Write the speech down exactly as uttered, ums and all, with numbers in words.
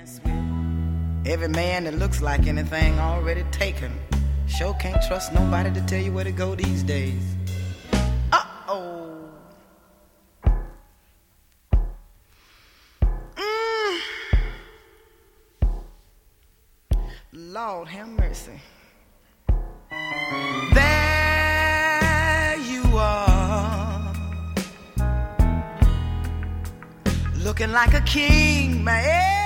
Every man that looks like anything already taken. Sure can't trust nobody to tell you where to go these days. Uh-oh. Mm. Lord have mercy. There you are, looking like a king, man.